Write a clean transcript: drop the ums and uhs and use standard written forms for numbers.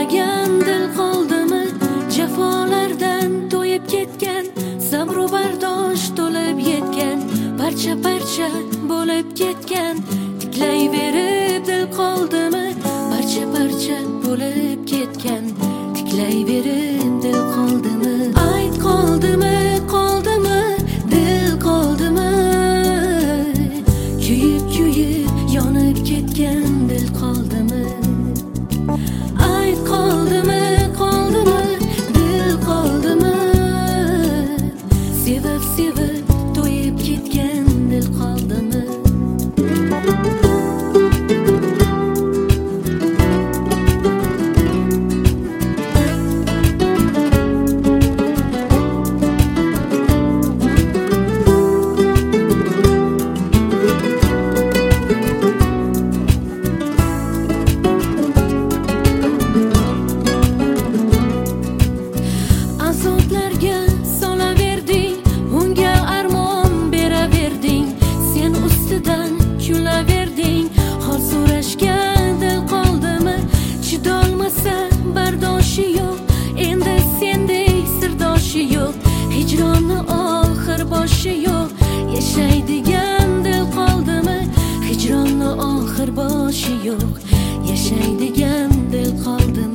To'ymagan dil qoldimi? Jafolardan to'yib ketgan, sabr bardosh to'lib yetgan, parcha parcha bo'lib ketgan. Tiklayverib dil qoldimi? Parcha parcha bo'lib ketgan, tiklayverib dil qoldimi? Ayt qoldimi, qoldimi, dil qoldimi? Kuyib kuyib yonib ketgan dil qoldimi? Ayt qoldimi, qoldimi, dil qoldimi? Sevib sevib to'yib ketgan dil qoldimi? Azoblarga solaverding, unga armon beraverding, sen ustidan kulaverding. Hol so'rashga dil qoldimi? Chidolmasa bardoshi yo'q, endi sendek sirdoshi yo'q, hijronni oxir boshi yo'q. Yashaydigan dil qoldimi? Hijronni oxir boshi yo'q, yashaydigan dil qoldimi?